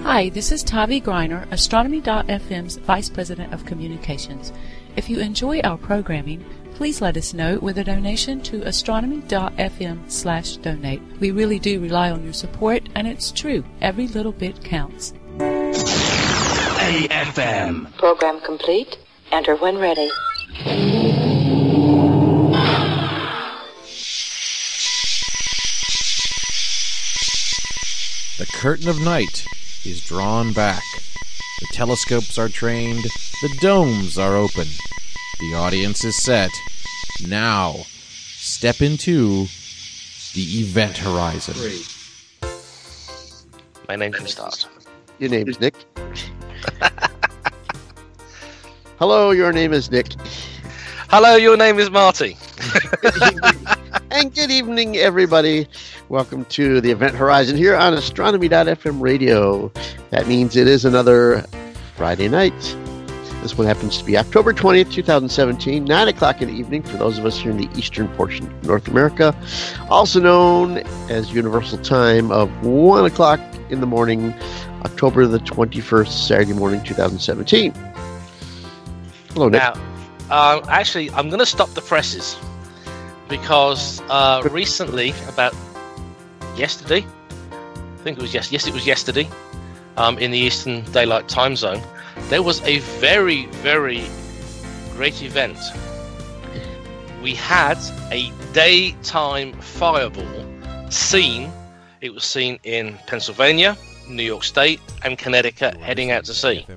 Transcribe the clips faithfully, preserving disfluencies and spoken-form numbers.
Hi, this is Tavi Greiner, Astronomy dot f m's Vice President of Communications. If you enjoy our programming, please let us know with a donation to astronomy dot f m slash donate. We really do rely on your support, and it's true, every little bit counts. A F M. Program complete. Enter when ready. The curtain of night is drawn back. The telescopes are trained. The domes are open. The audience is set. Now, step into the event horizon. My name can start. Your name is Nick. Hello, your name is Nick. Hello, your name is Marty. And good evening, everybody. Welcome to the Event Horizon here on Astronomy dot f m radio. That means it is another Friday night. This one happens to be October twentieth, twenty seventeen, nine o'clock in the evening for those of us here in the eastern portion of North America, also known as Universal Time of one o'clock in the morning, October the twenty-first, Saturday morning, twenty seventeen. Hello, Nick. Now, uh, actually, I'm going to stop the presses because uh, recently, about yesterday, I think it was yes, yes, it was yesterday, um, in the Eastern Daylight Time Zone, there was a very, very great event. We had a daytime fireball seen. It was seen in Pennsylvania, New York State, and Connecticut, heading out to sea.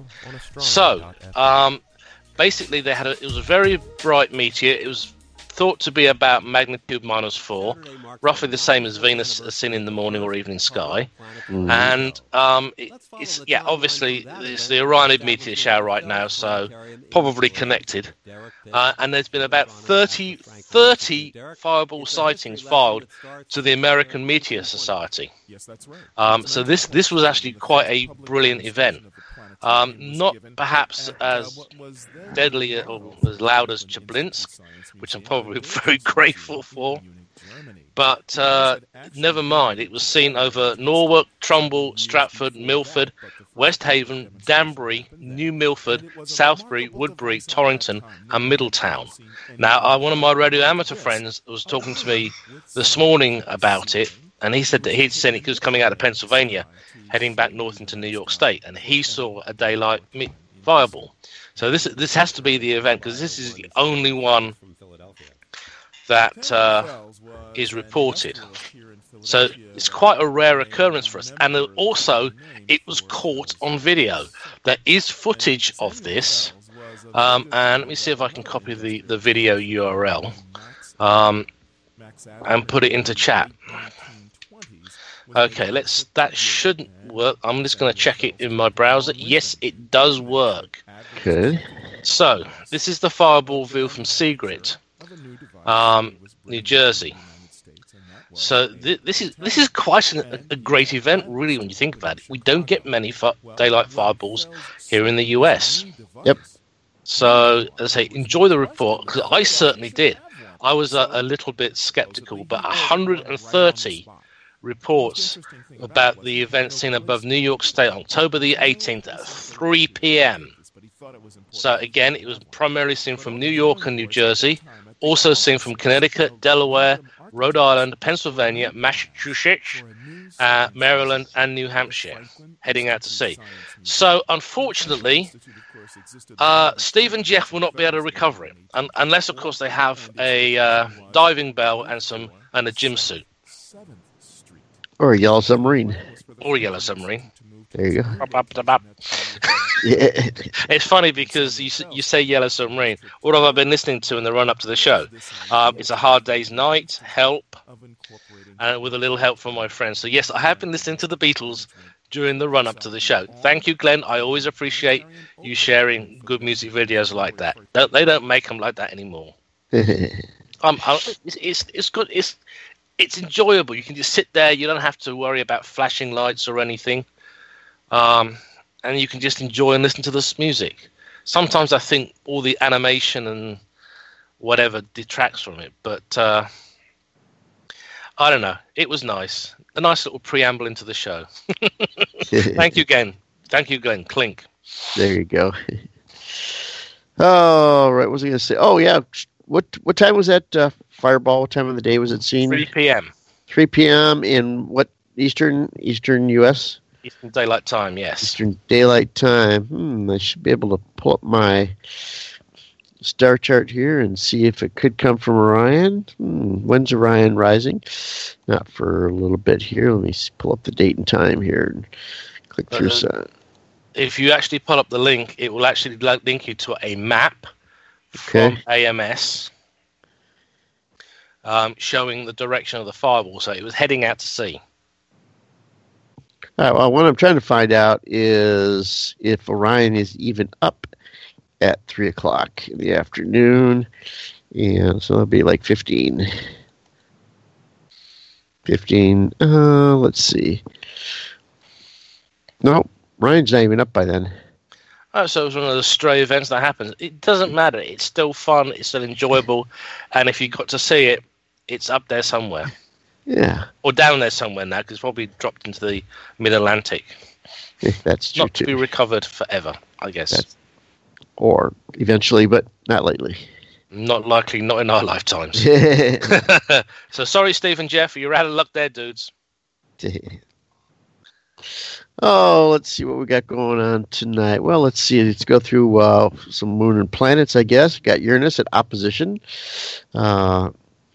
So, um, basically, they had a, it was a very bright meteor. It was thought to be about magnitude minus four, roughly the same as Venus is seen in the morning or evening sky. Mm. And um, it, it's yeah, obviously it's the Orion meteor shower right now, so probably connected. Uh, and there's been about thirty, thirty fireball sightings filed to the American Meteor Society. Um, so this this was actually quite a brilliant event. Um, not perhaps as deadly or as loud as Chelyabinsk, which I'm probably very grateful for. But uh, never mind, it was seen over Norwalk, Trumbull, Stratford, Milford, West Haven, Danbury, New Milford, Southbury, Woodbury, Torrington, and Middletown. Now, uh, one of my radio amateur friends was talking to me this morning about it, and he said that he'd seen it, he was coming out of Pennsylvania, heading back north into New York State, and he saw a daylight fireball. So this this has to be the event, because this is the only one that uh, is reported. So it's quite a rare occurrence for us. And also, it was caught on video. There is footage of this. Um, and let me see if I can copy the, the video U R L um, and put it into chat. Okay, let's. That shouldn't work. I'm just going to check it in my browser. Yes, it does work. Okay. So, this is the fireball view from Seagrid, um, New Jersey. So th- this is this is quite an, a great event, really, when you think about it. We don't get many fi- daylight fireballs here in the U S. Yep. So, as I say, enjoy the report, because I certainly did. I was a, a little bit skeptical, but one hundred thirty reports about the event seen above New York State on October the eighteenth at three p.m. So again, it was primarily seen from New York and New Jersey, also seen from Connecticut, Delaware, Rhode Island, Pennsylvania, Massachusetts, uh, Maryland, and New Hampshire, heading out to sea. So unfortunately, uh, Steve and Jeff will not be able to recover it, un- unless, of course, they have a uh, diving bell and some and a gym suit. Or a yellow submarine. Or a yellow submarine. There you go. Yeah. It's funny because you you say Yellow Submarine. What have I been listening to in the run-up to the show? Um, it's A Hard Day's Night, Help, and with a little help from my friends. So yes, I have been listening to the Beatles during the run-up to the show. Thank you, Glenn. I always appreciate you sharing good music videos like that. They don't make them like that anymore. um, it's, it's it's good. It's it's enjoyable. You can just sit there. You don't have to worry about flashing lights or anything. Um, and you can just enjoy and listen to this music. Sometimes I think all the animation and whatever detracts from it, but uh, I don't know. It was nice. a nice little preamble into the show. Thank you again. Thank you again, Clink. There you go. Oh, right. What was I going to say? Oh, yeah. What what time was that uh, Fireball? What time of the day was it seen? three p.m. three p.m. in what Eastern Eastern U S? Eastern Daylight Time, yes. Eastern Daylight Time. Hmm, I should be able to pull up my star chart here and see if it could come from Orion. Hmm, when's Orion rising? Not for a little bit here. Let me see, pull up the date and time here and click through. Uh, some. If you actually pull up the link, it will actually link you to a map Okay. from A M S um, showing the direction of the fireball. So it was heading out to sea. All right, well, what I'm trying to find out is if Orion is even up at three o'clock in the afternoon. And so it'll be like fifteen. fifteen. Uh, let's see. No, Orion's not even up by then. Oh, so it was one of the stray events that happens. It doesn't matter. It's still fun. It's still enjoyable. And if you got to see it, it's up there somewhere. Yeah. Or down there somewhere now, because it's probably dropped into the mid-Atlantic. That's true, Not to too. be recovered forever, I guess. That's, or eventually, but not lately. Not likely, not in our lifetimes. So sorry, Steve and Jeff, you're out of luck there, dudes. Oh, let's see what we got going on tonight. Well, let's see. Let's go through uh, some moon and planets, I guess. We got Uranus at opposition. Uh,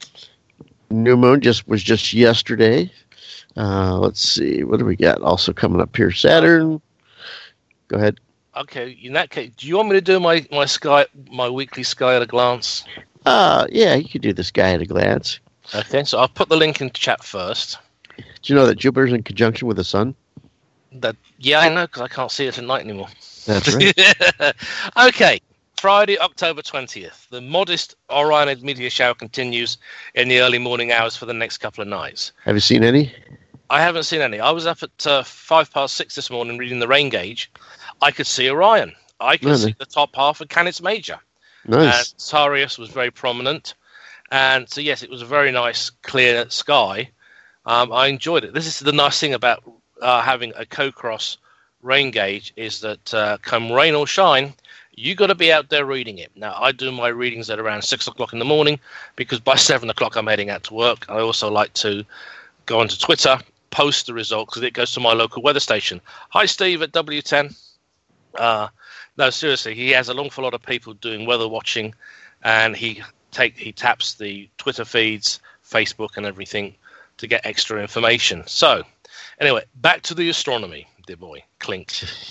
new moon just was just yesterday. Uh, let's see. What do we got also coming up here? Saturn. Go ahead. Okay, in that case, do you want me to do my, my sky, my weekly sky at a glance? Uh, yeah, you could do this guy at a glance. Okay, so I'll put the link in chat first. Do you know that Jupiter's in conjunction with the sun? That yeah, I know, because I can't see it at night anymore. That's right. Okay, Friday, October twentieth. The modest Orionid meteor shower continues in the early morning hours for the next couple of nights. Have you seen any? I haven't seen any. I was up at uh, five past six this morning reading the rain gauge. I could see Orion. I could Really? see the top half of Canis Major. Nice. And Sirius was very prominent. And so, yes, it was a very nice, clear sky. Um, I enjoyed it. This is the nice thing about uh, having a co-cross rain gauge is that uh, come rain or shine, you got to be out there reading it. Now, I do my readings at around six o'clock in the morning because by seven o'clock I'm heading out to work. I also like to go onto Twitter, post the result because it goes to my local weather station. Hi, Steve at W ten. Uh, no, seriously, he has an awful lot of people doing weather watching, and he take he taps the Twitter feeds, Facebook, and everything to get extra information. So, anyway, back to the astronomy, dear boy, Clink.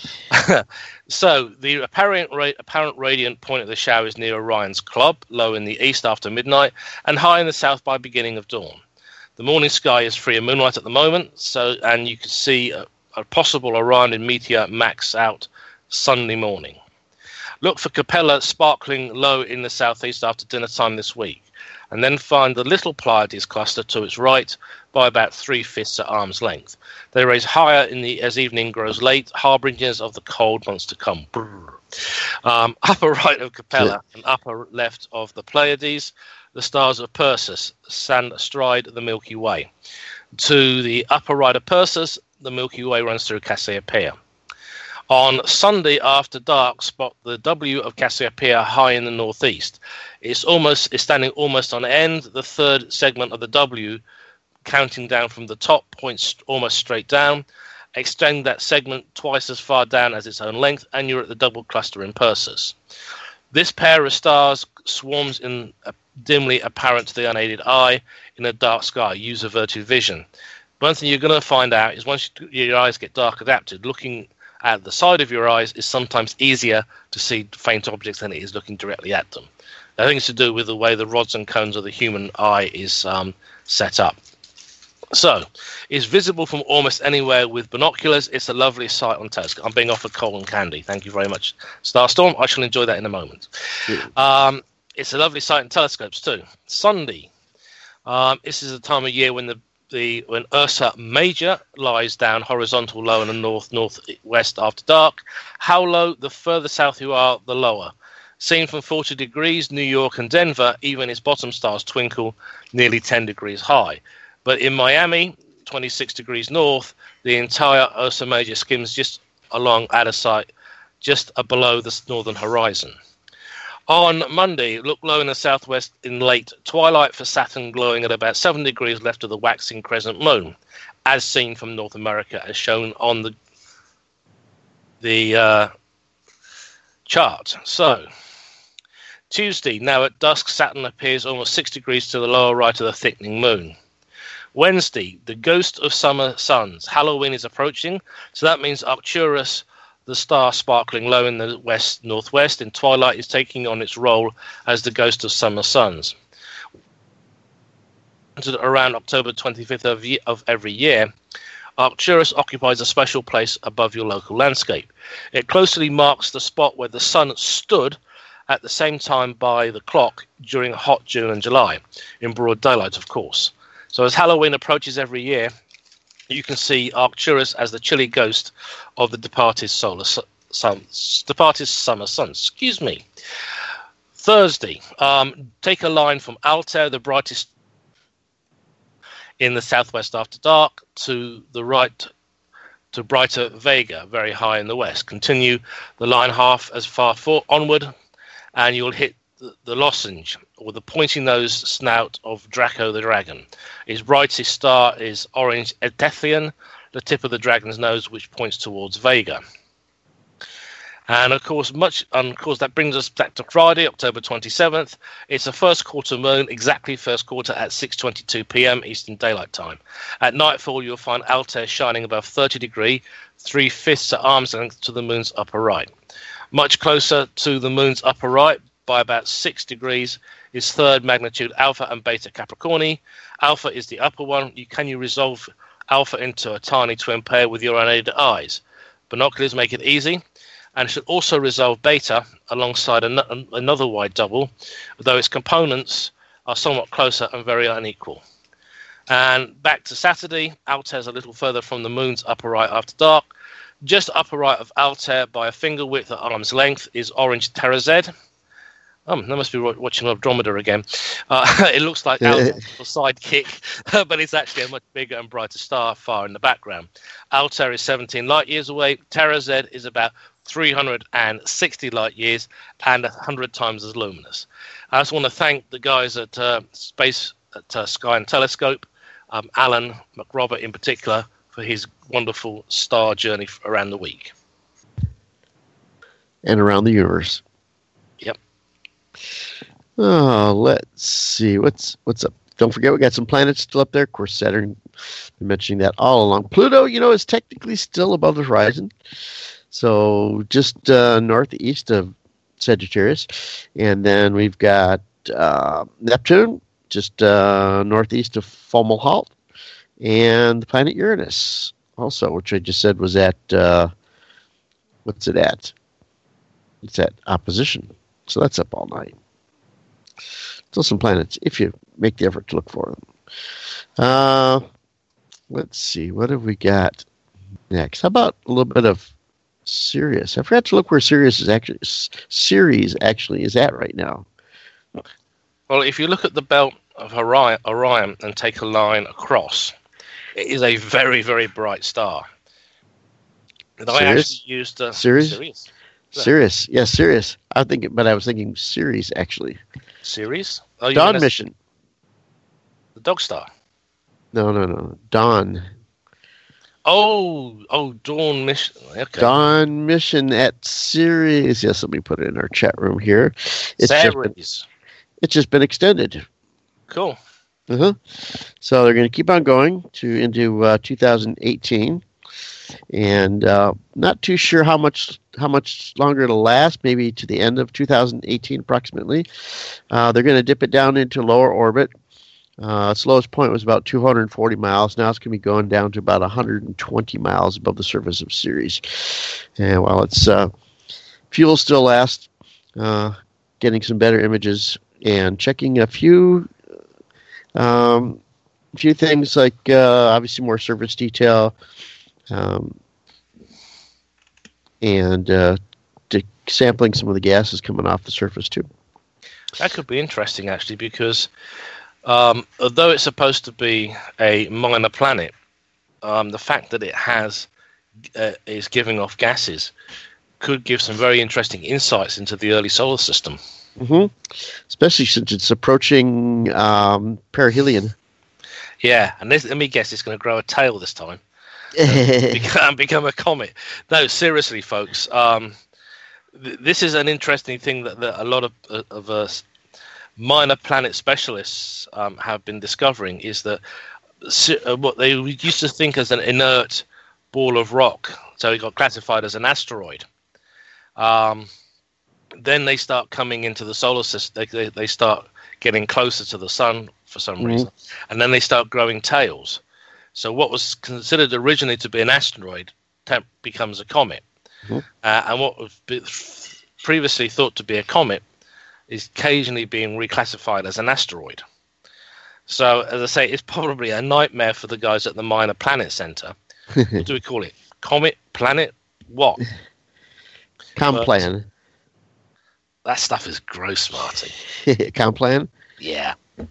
So, the apparent ra- apparent radiant point of the shower is near Orion's Club, low in the east after midnight, and high in the south by beginning of dawn. The morning sky is free of moonlight at the moment, so and you can see a, a possible Orionid meteor max out Sunday morning. Look for Capella sparkling low in the southeast after dinner time this week, and then find the little Pleiades cluster to its right by about three-fifths at arm's length. They raise higher in the as evening grows late, harbingers of the cold months to come. Um, upper right of Capella and upper left of the Pleiades, the stars of Perseus stand astride the Milky Way. To the upper right of Perseus, the Milky Way runs through Cassiopeia. On Sunday after dark, spot the W of Cassiopeia high in the northeast. It's almost it's standing almost on end. The third segment of the W, counting down from the top, points almost straight down. Extend that segment twice as far down as its own length, and you're at the double cluster in Perseus. This pair of stars swarms in a dimly apparent to the unaided eye in a dark sky. Use averted vision. One thing you're going to find out is once your eyes get dark adapted, looking at the side of your eyes is sometimes easier to see faint objects than it is looking directly at them. I think it's to do with the way the rods and cones of the human eye is um, set up. So, it's visible from almost anywhere with binoculars. It's a lovely sight on telescope. I'm being offered coal and candy. Thank you very much, Starstorm. I shall enjoy that in a moment. Um, it's a lovely sight in telescopes too. Sunday. Um, this is the time of year when the The, when Ursa Major lies down horizontal low in the north northwest after dark. How low? The further south you are, the lower. Seen from forty degrees, New York and Denver, even its bottom stars twinkle nearly ten degrees high. But in Miami, twenty-six degrees north, the entire Ursa Major skims just along out of sight, just below the northern horizon. On Monday, look low in the southwest in late twilight for Saturn glowing at about seven degrees left of the waxing crescent moon, as seen from North America, as shown on the the uh, chart. So, Tuesday, now at dusk, Saturn appears almost six degrees to the lower right of the thickening moon. Wednesday, the ghost of summer suns. Halloween is approaching, so that means Arcturus, the star sparkling low in the west northwest in twilight, is taking on its role as the ghost of summer suns. Around October twenty-fifth of, ye- of every year, Arcturus occupies a special place above your local landscape. It closely marks the spot where the sun stood at the same time by the clock during hot June and July, in broad daylight, of course. So as Halloween approaches every year, you can see Arcturus as the chilly ghost of the departed solar su- sun, departed summer sun. Excuse me. Thursday, um, take a line from Altair, the brightest in the southwest after dark, to the right to brighter Vega, very high in the west. Continue the line half as far for- onward, and you'll hit the, the lozenge, or the pointy-nosed snout of Draco the dragon. His brightest star is orange Etethion, the tip of the dragon's nose, which points towards Vega. And of course, much, and of course, that brings us back to Friday, October twenty-seventh. It's a first quarter moon, exactly first quarter at six twenty-two p.m. Eastern Daylight Time. At nightfall, you'll find Altair shining above thirty degree, three-fifths at arm's length to the moon's upper right. Much closer to the moon's upper right, by about six degrees, is third magnitude Alpha and Beta Capricorni. Alpha is the upper one. You can you resolve Alpha into a tiny twin pair with your unaided eyes. Binoculars make it easy, and should also resolve Beta alongside an- another wide double, though its components are somewhat closer and very unequal. And back to Saturday, Altair's a little further from the moon's upper right after dark. Just upper right of Altair by a finger width at arm's length is orange Terra Z. Oh, that must be watching Andromeda again. Uh, it looks like Altair's sidekick, but it's actually a much bigger and brighter star far in the background. Altair is seventeen light years away. Terra Z is about three hundred sixty light years and one hundred times as luminous. I just want to thank the guys at uh, Space at uh, Sky and Telescope, um, Alan McRobert in particular, for his wonderful star journey around the week. And around the universe. Yep. Oh, let's see. What's what's up? Don't forget we got some planets still up there. Of course, Saturn, been mentioning that all along. Pluto, you know, is technically still above the horizon. So just uh, northeast of Sagittarius. And then we've got uh, Neptune, just uh, northeast of Fomalhaut. And the planet Uranus also, which I just said was at, uh, what's it at? It's at opposition. So that's up all night. Still some planets, if you make the effort to look for them. Uh, let's see, what have we got next? How about a little bit of Sirius? I forgot to look where Sirius is actually, Ceres actually is at right now. Well, if you look at the belt of Orion, Orion and take a line across, it is a very, very bright star. And I actually used uh, Sirius. Sirius. Sirius, yes, Sirius. I was thinking, but I was thinking Ceres actually. Ceres? Oh, Dawn mission. The dog star. No, no, no. Dawn. Oh, oh, Dawn mission. Okay. Dawn mission at Ceres. Yes, let me put it in our chat room here. It's just been, it's just been extended. Cool. Uh-huh. So they're going to keep on going to into uh, two thousand eighteen, and uh, not too sure how much how much longer it'll last. Maybe to the end of two thousand eighteen, approximately. Uh, they're going to dip it down into lower orbit. Uh, its lowest point was about two hundred forty miles. Now it's going to be going down to about one hundred twenty miles above the surface of Ceres. And while its uh, fuel still lasts, uh, getting some better images and checking a few. Um, a few things like uh, obviously more surface detail, um, and uh, de- sampling some of the gases coming off the surface too. That could be interesting actually, because um, although it's supposed to be a minor planet, um, the fact that it has uh, is giving off gases could give some very interesting insights into the early solar system. Mm-hmm. Especially since it's approaching um, perihelion. Yeah, and this, let me guess, it's going to grow a tail this time and become, become a comet. No, seriously, folks, um, th- this is an interesting thing that, that a lot of, of us minor planet specialists um, have been discovering, is that uh, what they used to think as an inert ball of rock, so it got classified as an asteroid. Um, then they start coming into the solar system. They, they, they start getting closer to the sun for some mm-hmm. reason, and then they start growing tails. So what was considered originally to be an asteroid temp- becomes a comet, mm-hmm. uh, and what was previously thought to be a comet is occasionally being reclassified as an asteroid. So, as I say, it's probably a nightmare for the guys at the Minor Planet Center. What do we call it? Comet? Planet? What? Complan. That stuff is gross, Marty. Complan? Yeah.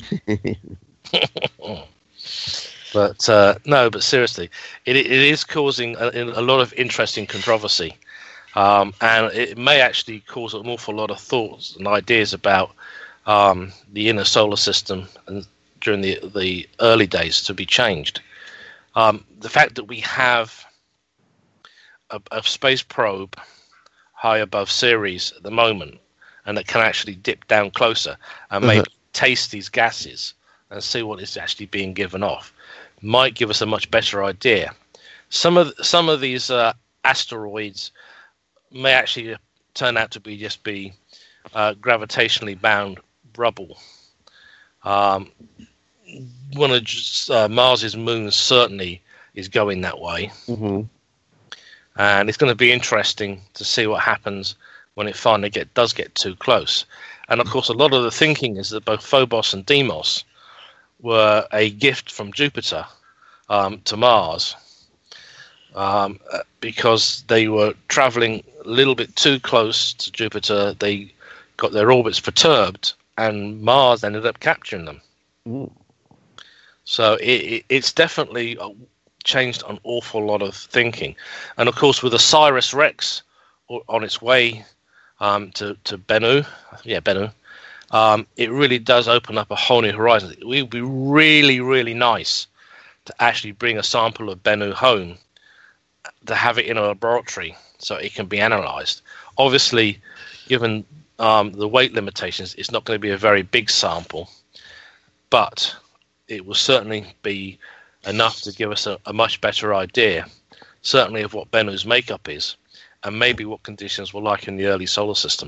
But, uh, no, but seriously, it, it is causing a, a lot of interesting controversy. Um, and it may actually cause an awful lot of thoughts and ideas about um, the inner solar system and during the the early days to be changed. Um, the fact that we have a, a space probe high above Ceres at the moment, and that can actually dip down closer and maybe uh-huh. taste these gases and see what is actually being given off, might give us a much better idea. Some of some of these uh, asteroids may actually turn out to be just be uh, gravitationally bound rubble. Um, one of uh, Mars's moons certainly is going that way, mm-hmm. and it's going to be interesting to see what happens when it finally get does get too close. And of course, a lot of the thinking is that both Phobos and Deimos were a gift from Jupiter um, to Mars. Um, because they were traveling a little bit too close to Jupiter, they got their orbits perturbed, and Mars ended up capturing them. Ooh. So it, it, it's definitely changed an awful lot of thinking. And of course, with OSIRIS-REx on its way um, to, to Bennu, yeah, Bennu, um, it really does open up a whole new horizon. It would be really, really nice to actually bring a sample of Bennu home, to have it in a laboratory so it can be analyzed. Obviously, given um, the weight limitations, it's not going to be a very big sample, but it will certainly be enough to give us a, a much better idea, certainly of what Bennu's makeup is, and maybe what conditions were like in the early solar system.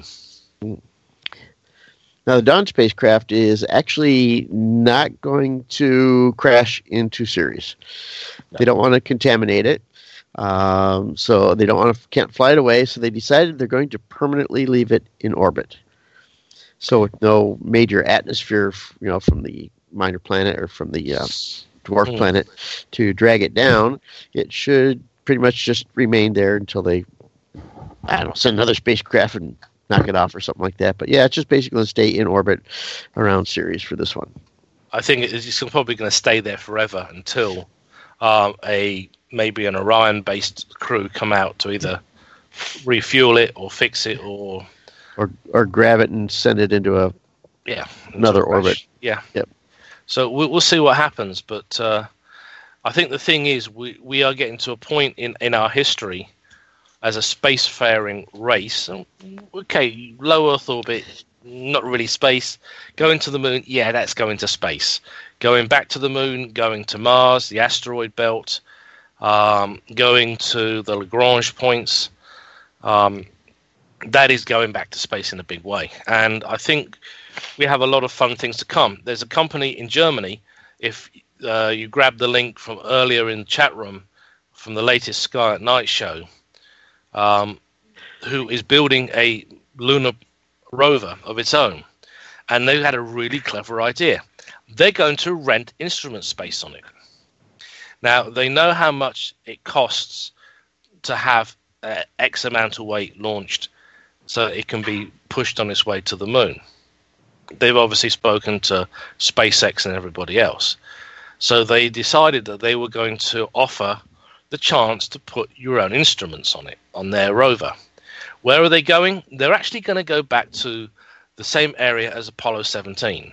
Now, the Dawn spacecraft is actually not going to crash into Ceres. No. They don't want to contaminate it. Um, so they don't want to, can't fly it away. So they decided they're going to permanently leave it in orbit. So with no major atmosphere, you know, from the minor planet or from the uh, dwarf mm. planet to drag it down, it should pretty much just remain there until they, I don't know, send another spacecraft and knock it off or something like that. But yeah, it's just basically going to stay in orbit around Ceres for this one. I think it's probably going to stay there forever until um, a maybe an Orion-based crew come out to either refuel it or fix it, or or or grab it and send it into a yeah another orbit. Yeah. Yep. So we'll, we'll see what happens, but uh, I think the thing is we, we are getting to a point in, in our history as a spacefaring race. Okay, low Earth orbit, not really space. Going to the moon, yeah, that's going to space. Going back to the moon, going to Mars, the asteroid belt, um, going to the Lagrange points, um, that is going back to space in a big way. And I think we have a lot of fun things to come. There's a company in Germany, if uh, you grab the link from earlier in the chat room from the latest Sky at Night show, um, who is building a lunar rover of its own. And they've had a really clever idea. They're going to rent instrument space on it. Now, they know how much it costs to have uh, X amount of weight launched so it can be pushed on its way to the moon. They've obviously spoken to SpaceX and everybody else. So they decided that they were going to offer the chance to put your own instruments on it, on their rover. Where are they going? They're actually going to go back to the same area as Apollo seventeen.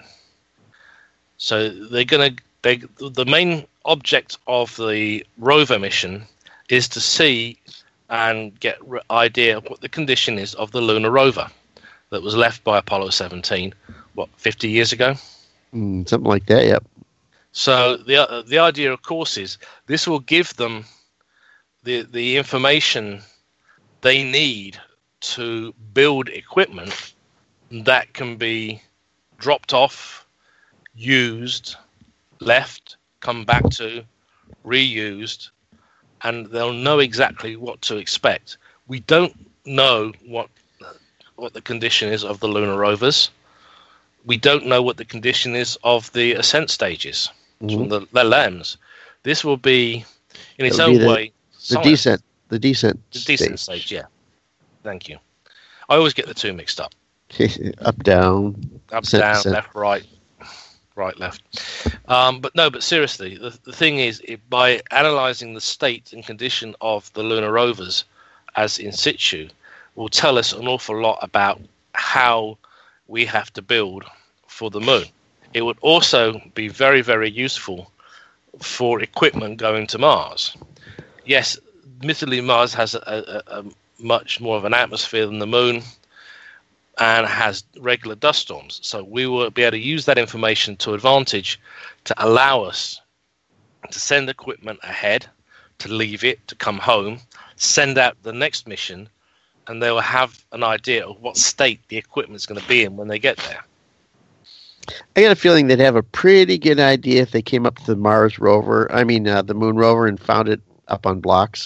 So they're going to, they, the main object of the rover mission is to see and get an idea of what the condition is of the lunar rover that was left by Apollo seventeen, what, fifty years ago? Mm, something like that, yep. So the uh, the idea, of course, is this will give them the the information they need to build equipment that can be dropped off, used, left, come back to, reused, and they'll know exactly what to expect. We don't know what what the condition is of the lunar rovers. We don't know what the condition is of the ascent stages, mm-hmm. from the, the L E Ms. This will be, in its It'll own the, way, the science. descent. The descent. The descent stage. stage, yeah. Thank you. I always get the two mixed up. Up, down. Up, descent, down, descent. left, right, right, left. Um, but no, but seriously, the, the thing is, it, by analysing the state and condition of the lunar rovers as in situ, will tell us an awful lot about how we have to build for the moon. It would also be very, very useful for equipment going to Mars. Yes, admittedly, Mars has a, a, a much more of an atmosphere than the moon and has regular dust storms. So we will be able to use that information to advantage to allow us to send equipment ahead, to leave it, to come home, send out the next mission, and they will have an idea of what state the equipment is going to be in when they get there. I got a feeling they'd have a pretty good idea if they came up to the Mars rover, I mean uh, the moon rover, and found it up on blocks.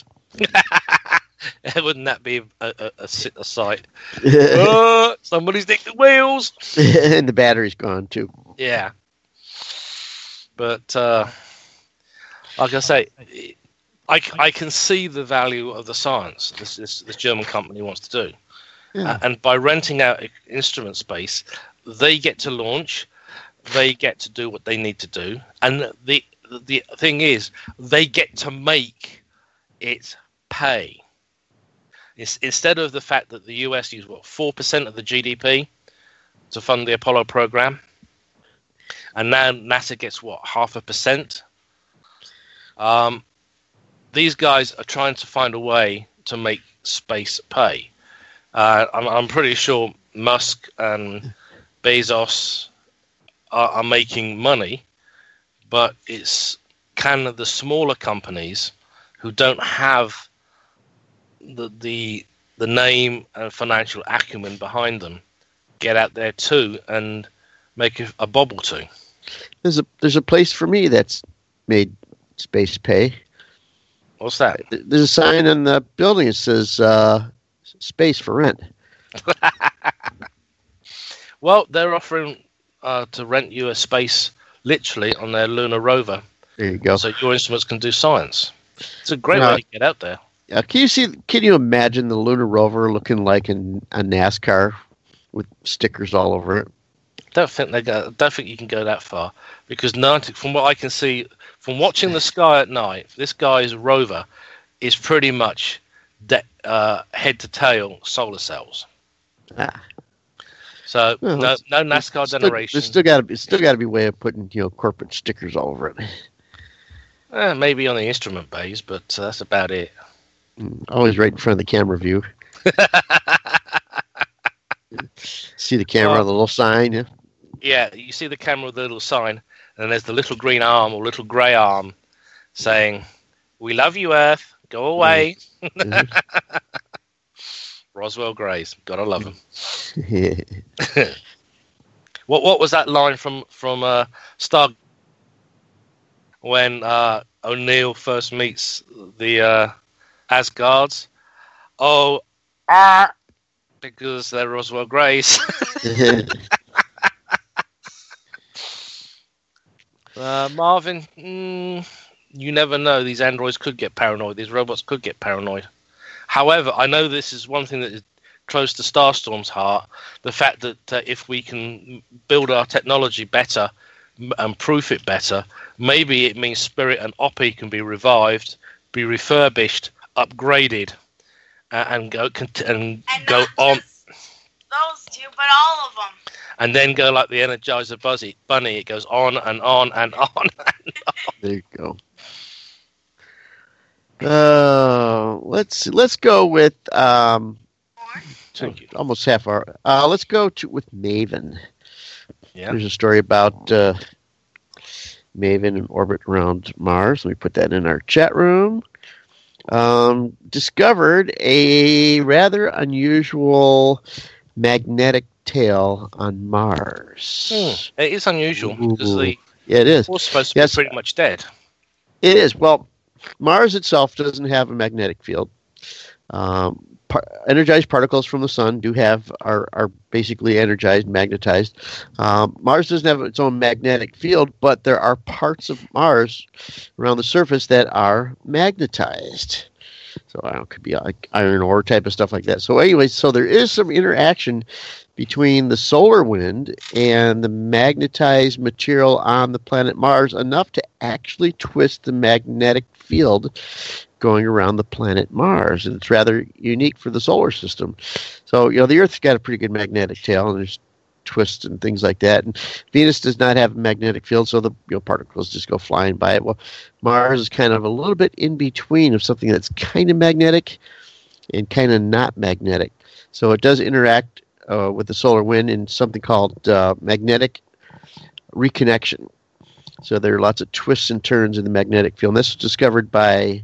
Wouldn't that be a, a, a, a sight? Oh, somebody's nicked the wheels! And the battery's gone too. Yeah. But, uh, like I say, I, I can see the value of the science this, this, this German company wants to do. Yeah. Uh, and by renting out instrument space, they get to launch, they get to do what they need to do, and the the thing is, they get to make it pay. It's, instead of the fact that the U S used, what, four percent of the G D P to fund the Apollo program, and now NASA gets, what, half a percent? Um, these guys are trying to find a way to make space pay. Uh, I'm, I'm pretty sure Musk and Bezos are, are making money, but it's kind of the smaller companies who don't have the the the name and financial acumen behind them get out there too and make a, a bob or two. There's a there's a place for me that's made space pay. What's that? There's a sign on the building that says uh, "Space for rent." Well, they're offering uh, to rent you a space, literally, on their lunar rover. There you go. So your instruments can do science. It's a great uh, way to get out there. Uh, can you see? Can you imagine the lunar rover looking like an, a NASCAR with stickers all over it? Don't think they go. Don't think you can go that far, because ninety, from what I can see, from watching the sky at night, this guy's rover is pretty much de- uh, head to tail solar cells. Ah. So well, no, no NASCAR still, generation. There's still got to it's still got to be a way of putting, you know, corporate stickers all over it. Eh, maybe on the instrument bays, but uh, that's about it. Always right in front of the camera view. See the camera, well, the little sign. Yeah? Yeah, you see the camera with the little sign, and there's the little green arm or little grey arm saying, "We love you, Earth. Go away." Mm-hmm. Roswell Grays, gotta love him. what what was that line from from uh, Star when uh, O'Neill first meets the uh, Asgards? Oh, ah, because they're Roswell Grays. uh, Marvin, mm, you never know. These androids could get paranoid. These robots could get paranoid. However, I know this is one thing that is close to Starstorm's heart, the fact that uh, if we can build our technology better m- and proof it better. Maybe it means Spirit and Oppie can be revived, be refurbished, upgraded, uh, and go cont- and, And go not on, just those two, but all of them. and then go like the Energizer Buzzy Bunny. It goes on and on and on. And on. There you go. Uh, let's let's go with um, More. Thank you. almost half hour. Uh, let's go to with Maven. Yeah. There's a story about uh, Maven in orbit around Mars. Let me put that in our chat room. Um, discovered a rather unusual magnetic tail on Mars. Hmm. It is unusual because Ooh. the Yeah, it is. was supposed to Yes. be pretty much dead. It is. Well, Mars itself doesn't have a magnetic field. Um, par- energized particles from the sun do have are are basically energized, magnetized. Um, Mars doesn't have its own magnetic field, but there are parts of Mars around the surface that are magnetized. So I don't know, it could be like iron ore type of stuff like that. So anyway, so there is some interaction between the solar wind and the magnetized material on the planet Mars, enough to actually twist the magnetic field going around the planet Mars. And it's rather unique for the solar system. So, you know, the Earth's got a pretty good magnetic tail, and there's twists and things like that. And Venus does not have a magnetic field, so the you know, particles just go flying by it. Well, Mars is kind of a little bit in between of something that's kind of magnetic and kind of not magnetic. So it does interact uh, with the solar wind in something called uh, magnetic reconnection. So there are lots of twists and turns in the magnetic field. And this was discovered by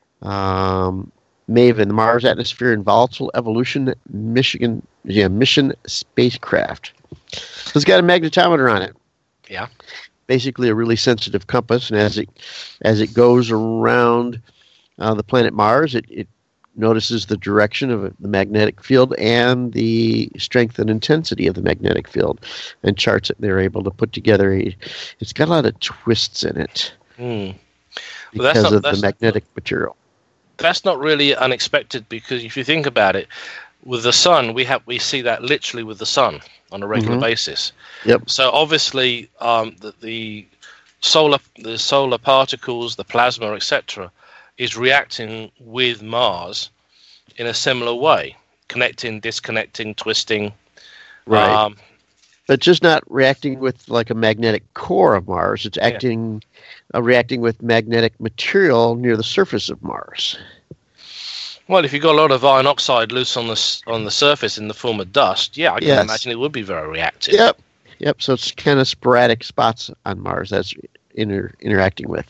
um, MAVEN, the Mars Atmosphere and Volatile Evolution Michigan yeah, Mission Spacecraft. So it's got a magnetometer on it. Yeah. Basically a really sensitive compass, and as it as it goes around uh, the planet Mars, it, it notices the direction of the magnetic field and the strength and intensity of the magnetic field, and charts it. They're able to put together a. It's got a lot of twists in it Hmm. because Well, that's not- of that's- the magnetic material. That's not really unexpected, because if you think about it, with the sun, we have we see that literally with the sun on a regular Mhm. basis. Yep. So obviously, um, the, the solar the solar particles, the plasma, et cetera, is reacting with Mars in a similar way, connecting, disconnecting, twisting. Right. Um, But just not reacting with like a magnetic core of Mars. It's acting, uh, reacting with magnetic material near the surface of Mars. well, if you've got a lot of iron oxide loose on the s- on the surface in the form of dust, yeah, I can Yes. imagine it would be very reactive. Yep. Yep. So it's kind of sporadic spots on Mars that's inter- interacting with.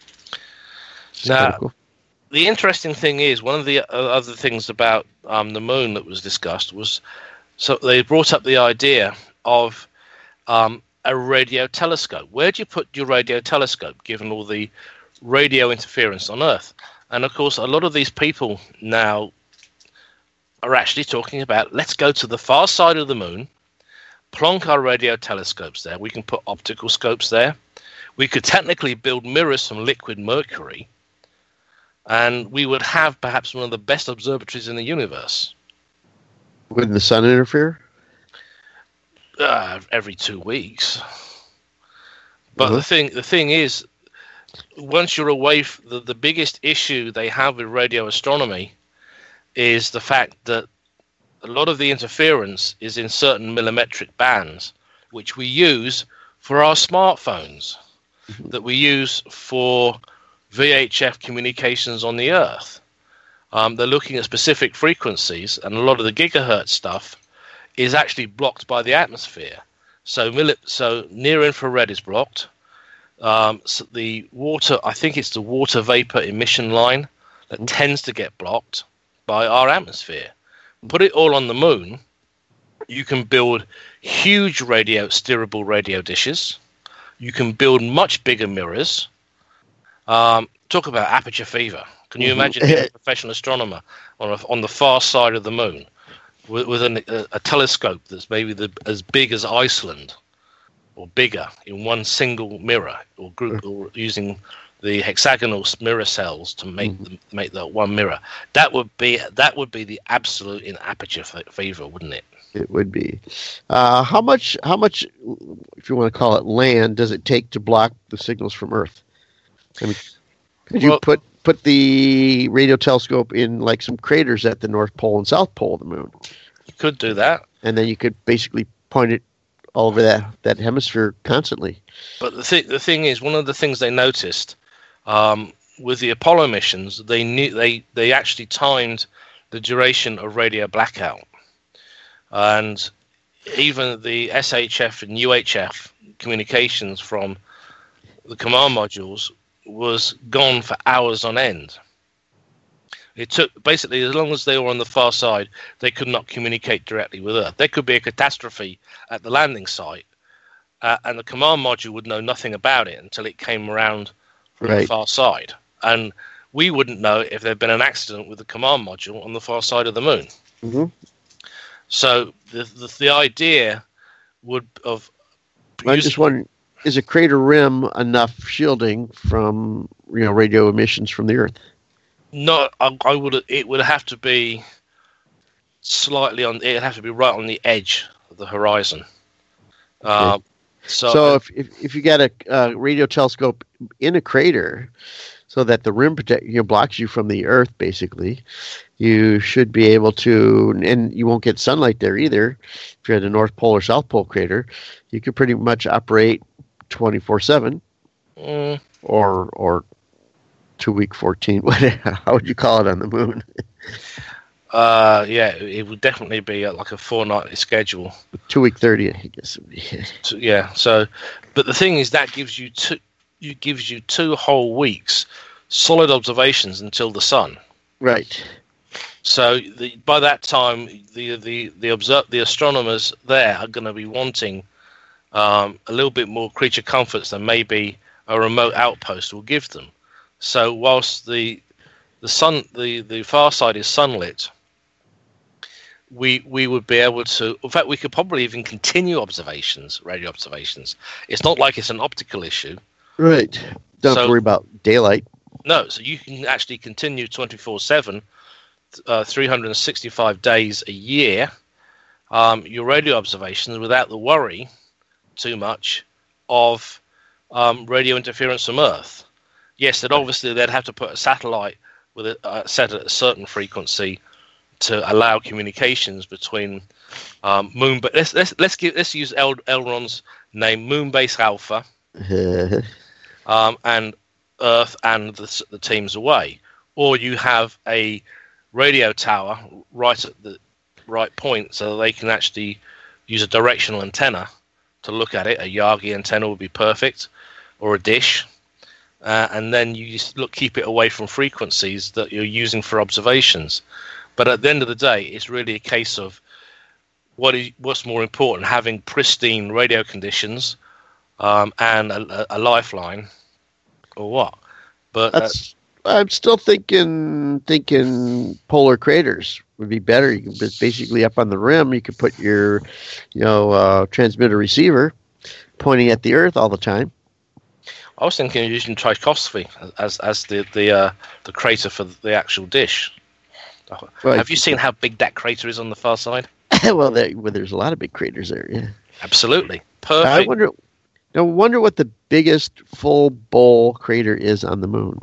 It's Now- kinda cool. The interesting thing is, one of the uh, other things about um, the moon that was discussed was, so they brought up the idea of um, a radio telescope. Where do you put your radio telescope, given all the radio interference on Earth? And of course, a lot of these people now are actually talking about, let's go to the far side of the moon, plonk our radio telescopes there. We can put optical scopes there. We could technically build mirrors from liquid mercury, and we would have perhaps one of the best observatories in the universe. Wouldn't the sun interfere? Uh, every two weeks. But Uh-huh. the thing, the thing is, once you're away, f- the, the biggest issue they have with radio astronomy is the fact that a lot of the interference is in certain millimetric bands, which we use for our smartphones, that we use for V H F communications on the Earth. Um, they're looking at specific frequencies, and a lot of the gigahertz stuff is actually blocked by the atmosphere. So, milli- so near infrared is blocked. Um, so the water, I think it's the water vapor emission line that Mhm. tends to get blocked by our atmosphere. Put it all on the moon, you can build huge radio, steerable radio dishes. You can build much bigger mirrors. Um, talk about aperture fever. Can you Mhm. imagine being a professional astronomer on, a, on the far side of the moon with, with an, a, a telescope that's maybe the, as big as Iceland or bigger in one single mirror, or group, or using the hexagonal mirror cells to make Mhm. them, make that one mirror? That would be that would be the absolute in aperture fe- fever, wouldn't it? It would be. Uh, how much? How much, if you want to call it land, does it take to block the signals from Earth? I mean, could you Well- put put the radio telescope in like some craters at the North Pole and South Pole of the Moon, You could do that. and then you could basically point it all over that that hemisphere constantly? But the th- the thing is, one of the things they noticed um, with the Apollo missions, they knew they they actually timed the duration of radio blackout, and even the S H F and U H F communications from the command modules was gone for hours on end. It took basically, as long as they were on the far side, they could not communicate directly with Earth. There could be a catastrophe at the landing site, uh, and the command module would know nothing about it until it came around from the Right. far side. And we wouldn't know if there'd been an accident with the command module on the far side of the moon. Mm-hmm. So the the, the idea would of I'm using- just wondering, is a crater rim enough shielding from you know radio emissions from the Earth? No, I, I would. It would have to be slightly on. It'd have to be right on the edge of the horizon. Uh, so, So if, if if you got a uh, radio telescope in a crater, so that the rim protect you know, blocks you from the Earth, basically, you should be able to, and you won't get sunlight there either. If you're at the North Pole or South Pole crater, you could pretty much operate twenty-four seven, mm, or or two week fourteen. Whatever. How would you call it on the moon? uh, yeah, it would definitely be uh, like a fortnightly schedule. two week thirty, I guess. It would be. So, yeah. So, but the thing is, that gives you two. You gives you two whole weeks solid observations until the sun. Right. So the, by that time, the the the observe the astronomers there are going to be wanting um, a little bit more creature comforts than maybe a remote outpost will give them. So whilst the the sun the, the far side is sunlit, we we would be able to. In fact, we could probably even continue observations, radio observations. It's not like it's an optical issue. Right. Don't have So- to worry about daylight. No, so you can actually continue twenty-four seven, uh, three hundred sixty-five days a year, um, your radio observations without the worry too much of um, radio interference from Earth. Yes, that obviously they'd have to put a satellite with it uh, set at a certain frequency to allow communications between um, Moon. But let's let's let's give let's use El, Elron's name, Moonbase Alpha, um, and Earth and the, the teams away, or you have a radio tower right at the right point so that they can actually use a directional antenna to look at it. A Yagi antenna would be perfect, or a dish, uh, and then you just look keep it away from frequencies that you're using for observations. But at the end of the day, it's really a case of what is what's more important: having pristine radio conditions um, and a, a lifeline. Or what? But uh, That's. I'm still thinking thinking polar craters would be better. You can just basically up on the rim. You could put your, you know, uh, transmitter receiver pointing at the Earth all the time. I was thinking of using Tchaikovsky as as the the uh, the crater for the actual dish. Well, Have you seen how big that crater is on the far side? well, there, well, there's a lot of big craters there. Yeah. Absolutely I perfect. wonder. I wonder what the biggest full bowl crater is on the moon.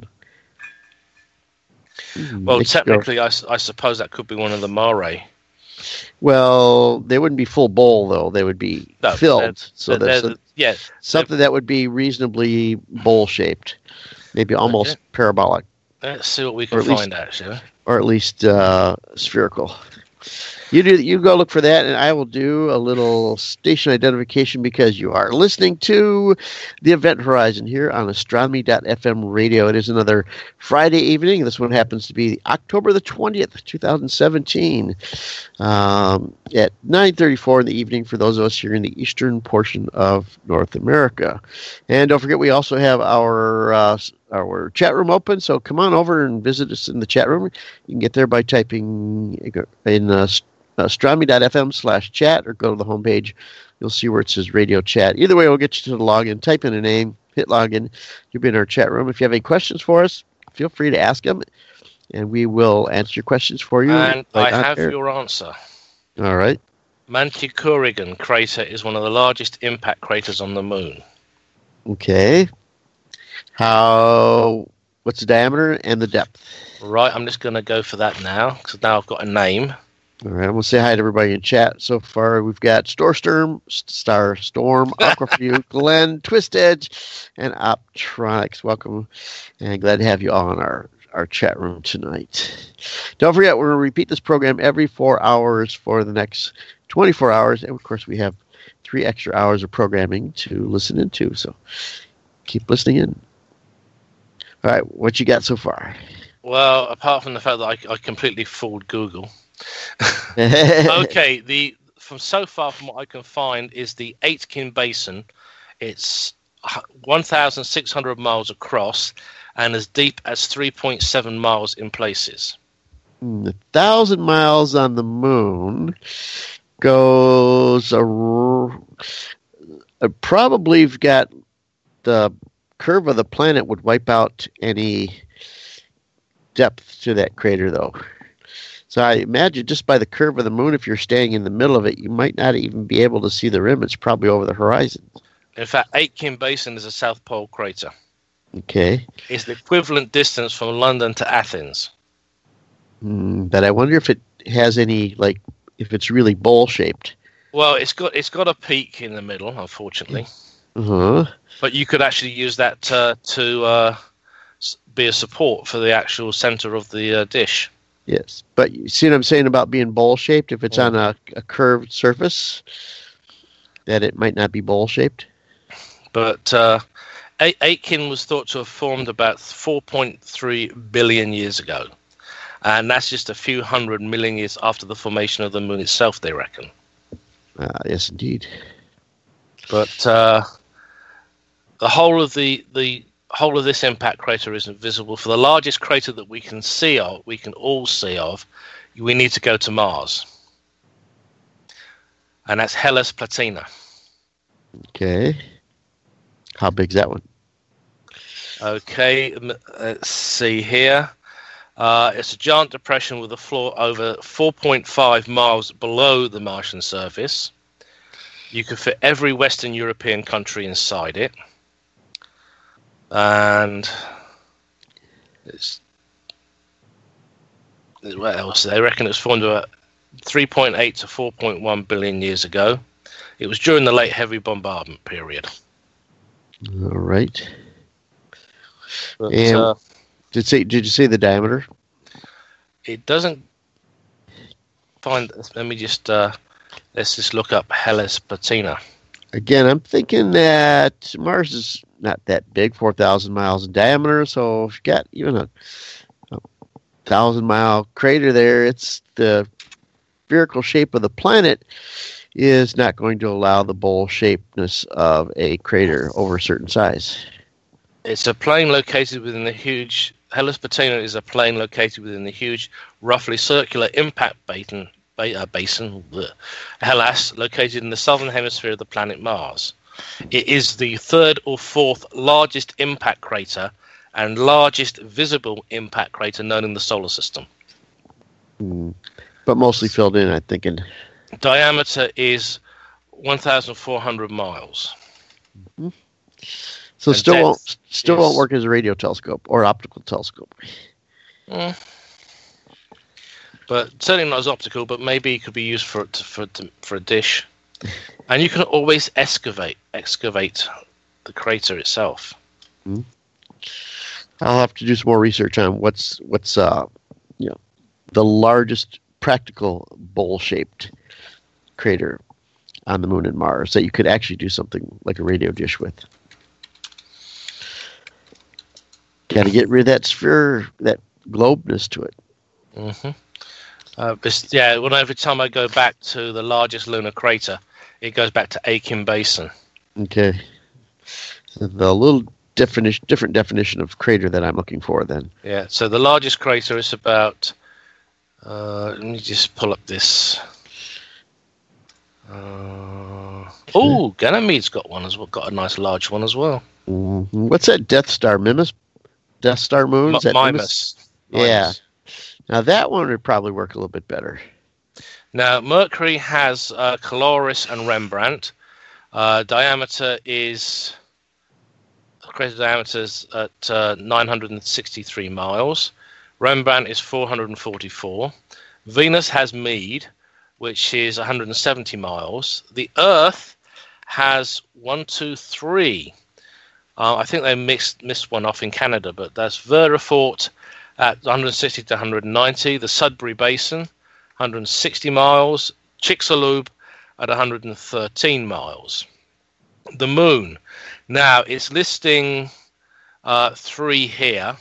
Hmm, well, makes you go- technically, I, s- I suppose that could be one of the Mare. well, they wouldn't be full bowl though. They would be No, filled. they're- So they're- that's they're- yeah, something that would be reasonably bowl shaped, maybe almost Okay. parabolic, let's see what we Or can at least- find out, shall we? or at least uh, spherical. You do. You go look for that, and I will do a little station identification because you are listening to the Event Horizon here on astronomy dot f m radio. It is another Friday evening. This one happens to be October the twentieth, two thousand seventeen, um, at nine thirty-four in the evening for those of us here in the eastern portion of North America. And don't forget, we also have our uh, our chat room open. So come on over and visit us in the chat room. You can get there by typing in uh, astronomy dot f m slash chat, or go to the homepage. You'll see where it says radio chat. Either way, we'll get you to the login. Type in a name, hit login. You'll be in our chat room. If you have any questions for us, feel free to ask them, and we will answer your questions for you. And right I on have air. your answer. All right. Manticurigan crater is one of the largest impact craters on the moon. Okay. How? What's the diameter and the depth? Right, I'm just going to go for that now, because now I've got a name. All right, I'm going to say hi to everybody in chat. So far, we've got Starstorm, Starstorm, Aquaview, Glenn, Twist Edge, and Optronics. Welcome, and glad to have you all in our, our chat room tonight. Don't forget, we're going to repeat this program every four hours for the next twenty-four hours. And, of course, we have three extra hours of programming to listen into, so keep listening in. All right, what you got so far? Well, apart from the fact that I, I completely fooled Google. Okay, the from so far from what I can find is the Aitken Basin. It's one thousand six hundred miles across and as deep as three point seven miles in places. A thousand miles on the moon goes a, a probably got the curve of the planet would wipe out any depth to that crater, though. So I imagine just by the curve of the moon, if you're staying in the middle of it, you might not even be able to see the rim. It's probably over the horizon. In fact, Aitken Basin is a South Pole crater. Okay. It's the equivalent distance from London to Athens. Mm, but I wonder if it has any, like, if it's really bowl-shaped. Well, it's got it's got a peak in the middle, unfortunately. Uh-huh. But you could actually use that uh, to uh, be a support for the actual center of the uh, dish. Yes, but you see what I'm saying about being bowl-shaped? If it's mm. on a, a curved surface, that it might not be bowl-shaped? But uh, Aitken was thought to have formed about four point three billion years ago. And that's just a few hundred million years after the formation of the moon itself, they reckon. Uh, yes, indeed. But uh, the whole of the... the whole of this impact crater isn't visible. For the largest crater that we can see of, we can all see of, we need to go to Mars. And that's Hellas Platina. Okay. How big's that one? Okay, let's see here. Uh, it's a giant depression with a floor over four point five miles below the Martian surface. You can fit every Western European country inside it. And it's, what else? They reckon it was formed about three point eight to four point one billion years ago. It was during the late heavy bombardment period. All right. But, and uh, did say did you say the diameter? It doesn't find. Let me just uh, let's just look up Hellas Platina. Again, I'm thinking that Mars is not that big, four thousand miles in diameter. So if you got even a, a thousand mile crater there, it's the spherical shape of the planet is not going to allow the bowl shapedness of a crater over a certain size. It's a plain located within the huge. Hellas Platina is a plain located within the huge, roughly circular impact basin. Uh, basin, Hellas, located in the southern hemisphere of the planet Mars. It is the third or fourth largest impact crater and largest visible impact crater known in the solar system. Mm. But mostly filled in, I'm thinking. Diameter is one thousand four hundred miles. Mm-hmm. So And still won't, still is- won't work as a radio telescope or optical telescope. Mm. But certainly not as optical, but maybe it could be used for for for a dish. And you can always excavate excavate the crater itself. Mm-hmm. I'll have to do some more research on what's what's uh you know the largest practical bowl-shaped crater on the moon and Mars that you could actually do something like a radio dish with. Got to get rid of that sphere, that globeness to it. Mm-hmm. Uh, but yeah, well, every time I go back to the largest lunar crater, it goes back to Aitken Basin. Okay. So the little definition, different definition of crater that I'm looking for then. Yeah, so the largest crater is about, uh, let me just pull up this. Uh, oh, Ganymede's got one as well, got a nice large one as well. Mm-hmm. What's that Death Star? Mimas? Death Star moon? Is M- that Mimas. Yeah. Mimas. Now that one would probably work a little bit better. Now, Mercury has uh, Caloris and Rembrandt. Uh, diameter is crater diameter is at uh, nine hundred sixty-three miles. Rembrandt is four hundred forty-four. Venus has Meade, which is one hundred seventy miles. The Earth has one, two, three. Uh, I think they mixed missed one off in Canada, but that's Verifort at one hundred sixty to one hundred ninety. The Sudbury Basin, one hundred sixty miles. Chicxulub at one hundred thirteen miles. The Moon. Now, it's listing uh, three here.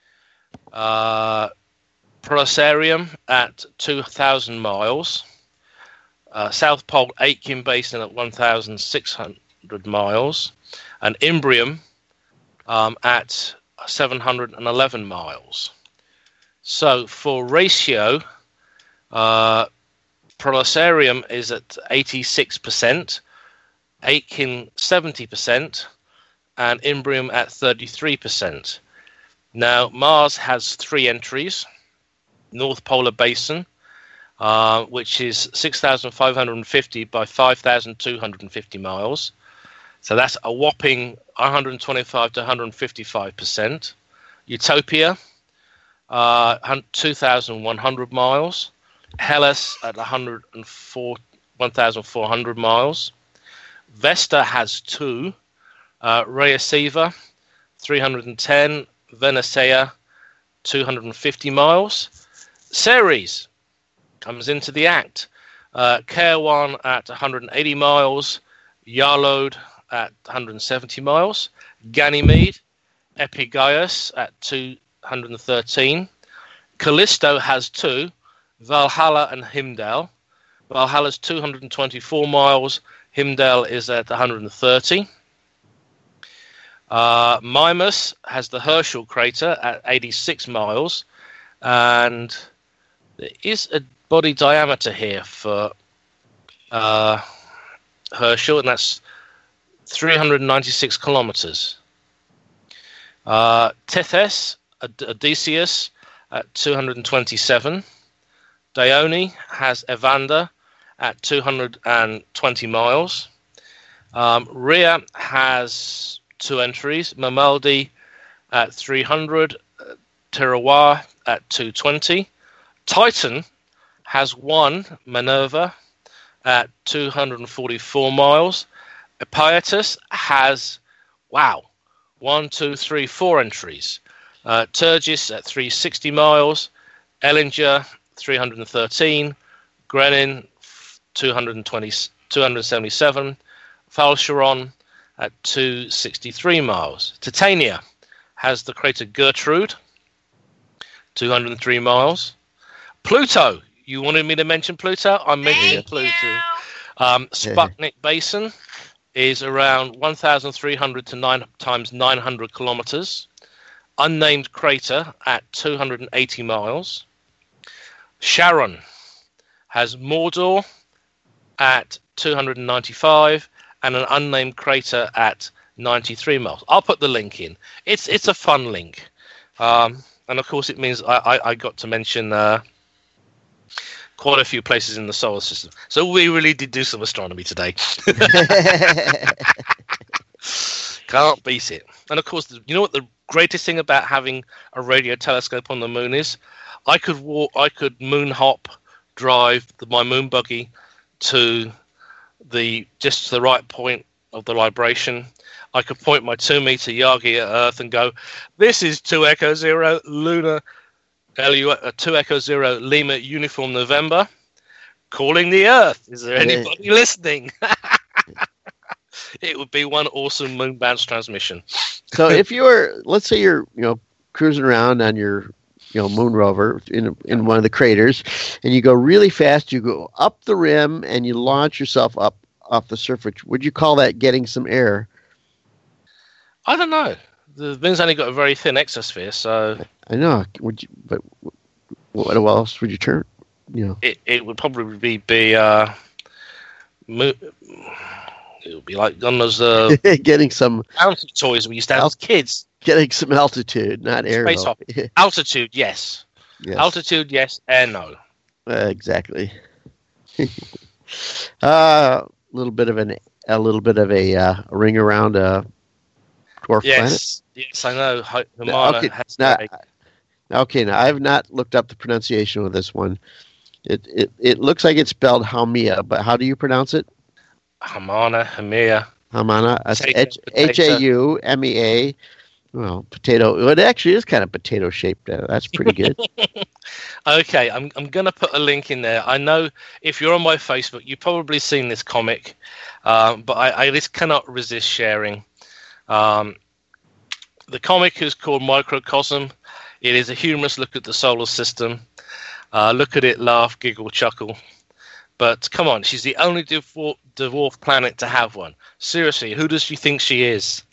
Uh, Prolicarium at two thousand miles. Uh, South Pole Aitken Basin at one thousand six hundred miles. And Imbrium um, at seven hundred eleven miles. So, for ratio, uh, Prolicarium is at eighty-six percent, Aitken seventy percent, and Imbrium at thirty-three percent. Now, Mars has three entries. North Polar Basin, uh, which is six thousand five hundred fifty by five thousand two hundred fifty miles. So that's a whopping one hundred twenty-five to one hundred fifty-five percent. Utopia, uh, two thousand one hundred miles. Hellas at one hundred four, one thousand four hundred miles. Vesta has two. Uh, Rhea Siva, three hundred ten. Venusea, two hundred fifty miles. Ceres comes into the act. Uh, Caerwan at one hundred eighty miles. Yarlode at one hundred seventy miles. Ganymede, Epigeius at two hundred thirteen. Callisto has two. Valhalla and Himdall. Valhalla's two hundred twenty-four miles. Himdall is at one hundred thirty. Uh, Mimas has the Herschel crater at eighty-six miles. And there is a body diameter here for uh, Herschel, and that's three hundred ninety-six kilometers. Uh, Tethys, Od- Odysseus at two hundred twenty-seven. Dione has Evander at two hundred twenty miles. Um, Rhea has two entries. Mamaldi at three hundred. Uh, Tirawa at two hundred twenty. Titan has one, Minerva, at two hundred forty-four miles. Epietus has, wow, one, two, three, four entries. Uh, Turgis at three hundred sixty miles. Ellinger, three hundred thirteen. Grenin, two hundred twenty, two hundred seventy-seven. Falcheron at two hundred sixty-three miles. Titania has the crater Gertrude, two hundred three miles. Pluto, you wanted me to mention Pluto? I mentioned Thank Pluto. you. Um, Sputnik Basin is around one thousand three hundred to nine times nine hundred kilometers. Unnamed crater at two hundred eighty miles. Charon has Mordor at two hundred ninety-five and an unnamed crater at ninety-three miles. I'll put the link in. It's it's a fun link. Um, and of course it means I, I, I got to mention uh, quite a few places in the solar system. So we really did do some astronomy today. Can't beat it. And of course, you know what the greatest thing about having a radio telescope on the moon is? I could walk, I could moon hop, drive the, my moon buggy to the just to the right point of the libration. I could point my two meter Yagi at Earth and go, "This is two Echo Zero Luna, L U, uh, two Echo Zero Lima Uniform November, calling the Earth. Is there anybody yeah. listening?" It would be one awesome moon bounce transmission. So if you were, let's say you're, you know, cruising around on your, you know, moon rover in in one of the craters, and you go really fast, you go up the rim, and you launch yourself up off the surface. Would you call that getting some air? I don't know. The moon's only got a very thin exosphere, so I know. Would you? But what else would you turn? You know, it it would probably be be uh, mo- it would be like on those uh, getting some bouncy toys we used to have as kids. Getting some altitude, not air. Space altitude, yes. yes. Altitude, yes. Air, no. Uh, exactly. A uh, little bit of an a little bit of a, uh, a ring around a dwarf yes. planet. Yes, I know. Humana okay, has now, a- okay, now I've not looked up the pronunciation of this one. It it it looks like it's spelled Haumea, but how do you pronounce it? Humana, Haumea. Hamana. That's Potato, H potato. A U M E A. Well, potato. Well, it actually is kind of potato shaped. Uh, that's pretty good. Okay, I'm I'm gonna put a link in there. I know if you're on my Facebook, you've probably seen this comic, um, but I, I just cannot resist sharing. Um, the comic is called Microcosm. It is a humorous look at the solar system. Uh, look at it, laugh, giggle, chuckle. But come on, she's the only dwarf, dwarf planet to have one. Seriously, who does she think she is?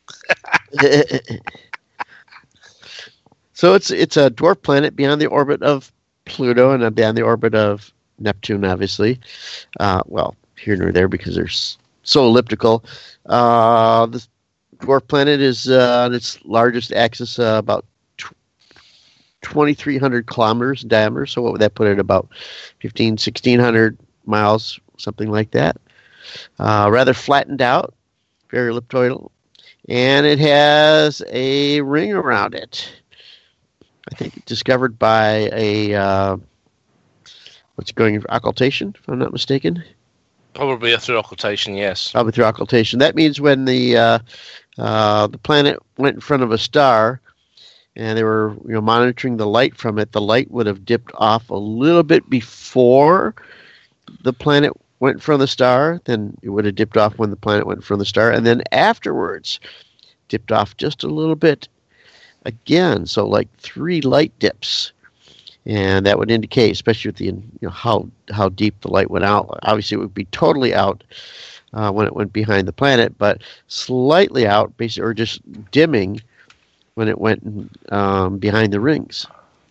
So it's it's a dwarf planet beyond the orbit of Pluto and beyond the orbit of Neptune, obviously. Uh, well, here nor there because they're s- so elliptical. Uh, the dwarf planet is uh, on its largest axis uh, about twenty-three hundred kilometers in diameter. So what would that put it? About fifteen, sixteen hundred miles, something like that. Uh, rather flattened out, very elliptoidal. And it has a ring around it. I think discovered by a, uh, what's it going for, occultation, if I'm not mistaken? Probably a through occultation, yes. Probably through occultation. That means when the uh, uh, the planet went in front of a star, and they were you know monitoring the light from it, the light would have dipped off a little bit before the planet went in front of the star. Then it would have dipped off when the planet went in front of the star, and then afterwards dipped off just a little bit again. So like three light dips, and that would indicate, especially with the you know how how deep the light went out. Obviously, it would be totally out uh, when it went behind the planet, but slightly out, basically, or just dimming when it went um, behind the rings.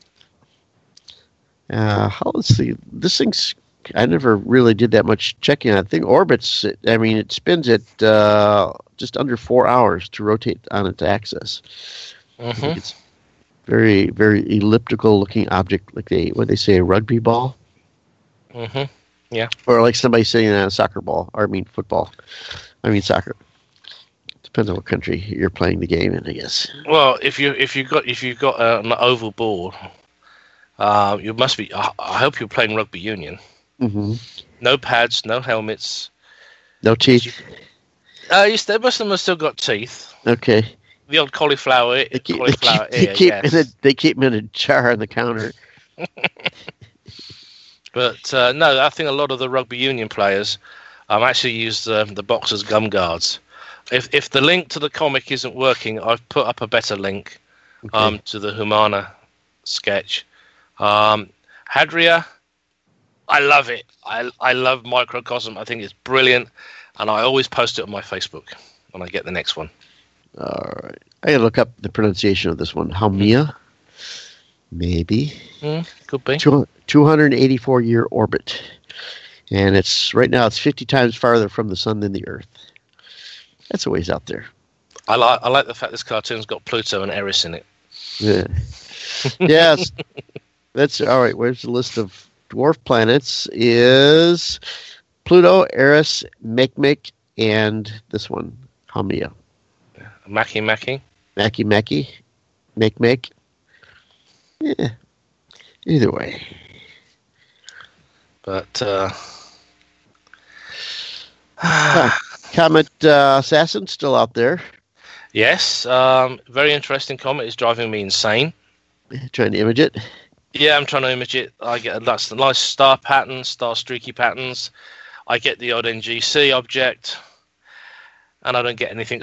Uh, how, let's see. This thing's, I never really did that much checking on it. I think orbits, it, I mean, it spins it uh, just under four hours to rotate on its axis. Mm-hmm. It's very, very elliptical looking object, like they, what they say, a rugby ball? Mm-hmm. Yeah. Or like somebody sitting on a soccer ball, or I mean football. I mean soccer. Depends on what country you're playing the game in, I guess. Well, if you if you got if you've got uh, an oval ball, uh, you must be. I, I hope you're playing rugby union. Mm-hmm. No pads, no helmets. No teeth. Uh, you still, most of them have still got teeth. Okay. The old cauliflower, They keep, cauliflower they keep, ear, they keep, yes. in a, they keep them in a jar on the counter. But uh, no, I think a lot of the rugby union players um, actually use uh, the boxers' gum guards. If if the link to the comic isn't working, I've put up a better link um, Okay. to the Humana sketch. Um, Hadria, I love it. I I love Microcosm. I think it's brilliant, and I always post it on my Facebook when I get the next one. All right. I gotta look up the pronunciation of this one. Haumea? Maybe. Mm, could be. two hundred eighty-four year orbit. And it's right now it's fifty times farther from the sun than the Earth. That's a ways out there. I like I like the fact this cartoon's got Pluto and Eris in it. Yeah. Yes. That's all right. Where's the list of dwarf planets? Is Pluto, Eris, Makemake, and this one, Haumea. Maki Maki. Maki Maki, Makemake. Yeah. Either way. But uh, Comet uh, Assassin still out there, yes, um, very interesting comet. It's driving me insane. trying to image it. Yeah, I'm trying to image it. I get lots of nice star patterns, star streaky patterns. I get the odd N G C object, and I don't get anything.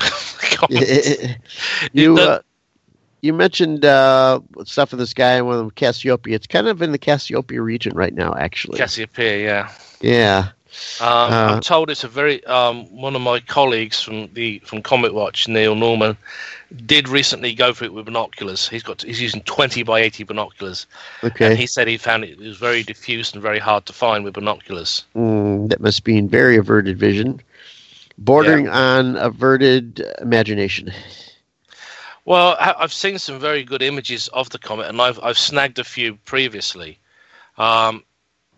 you uh, you mentioned uh, stuff in the sky and one of them Cassiopeia. It's kind of in the Cassiopeia region right now, actually. Cassiopeia, yeah. Yeah. Um, Uh, I'm told it's a very um, one of my colleagues from the from Comet Watch, Neil Norman, did recently go for it with binoculars. He's got he's using twenty by eighty binoculars, Okay. and he said he found it, it was very diffuse and very hard to find with binoculars. Mm, that must be in very averted vision, bordering on averted imagination. Well, I- I've seen some very good images of the comet, and I've I've snagged a few previously. Um,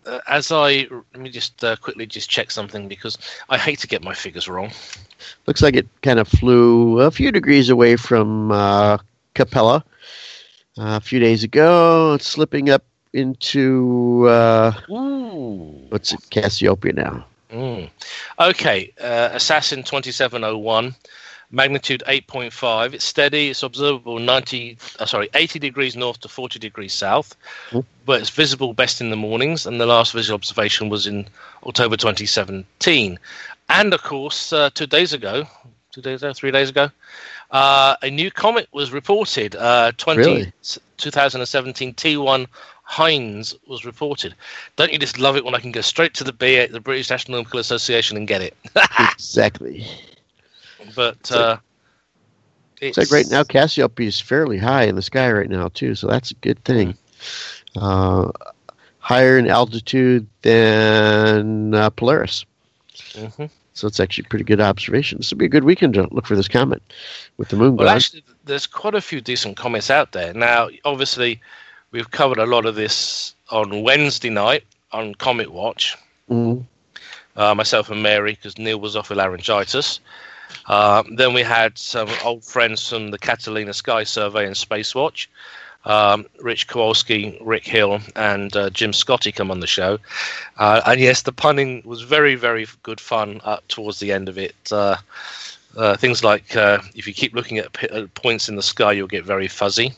uh, as I let me just uh, quickly just check something because I hate to get my figures wrong. Looks like it kind of flew a few degrees away from uh, Capella uh, a few days ago. It's slipping up into uh, Ooh. what's it, Cassiopeia now. Mm. Okay, uh, Assassin twenty-seven oh one, magnitude eight point five. It's steady. It's observable ninety, uh, sorry, eighty degrees north to forty degrees south, mm. but it's visible best in the mornings. And the last visual observation was in October twenty seventeen. And of course, uh, two days ago, two days ago, three days ago, uh, a new comet was reported. Uh, twenty, Really? twenty seventeen T one Heinz was reported. Don't you just love it when I can go straight to the B A, the British Astronomical Association, and get it? Exactly. But So- uh, It's like right now Cassiopeia is fairly high in the sky right now too, so that's a good thing. Uh, higher in altitude than uh, Polaris, Mhm. so it's actually a pretty good observation. This will be a good weekend to look for this comet with the moon Well, gone. actually, there's quite a few decent comments out there. Now, obviously, we've covered a lot of this on Wednesday night on Comet Watch. Mhm. Uh, myself and Mary, because Neil was off with laryngitis. Uh, then we had some old friends from the Catalina Sky Survey and Space Watch. Um, Rich Kowalski, Rick Hill, and uh, Jim Scotty come on the show. Uh, and yes, the punning was very, very good fun up towards the end of it. Uh, uh, things like uh, if you keep looking at, p- at points in the sky, you'll get very fuzzy.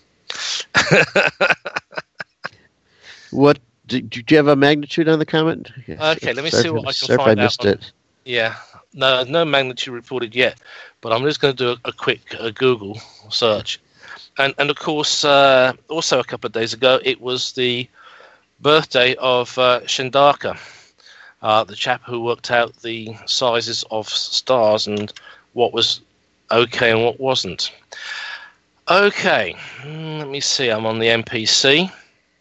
What did, did you have a magnitude on the comet? Okay, let me Sorry see if- what I can sorry if find I out missed on- it. Yeah, no, no magnitude reported yet, but I'm just going to do a, a quick uh, Google search. And, and of course, uh, also a couple of days ago, it was the birthday of uh, Shindaka, uh, the chap who worked out the sizes of stars and what was okay and what wasn't. Okay, mm, let me see. I'm on the M P C.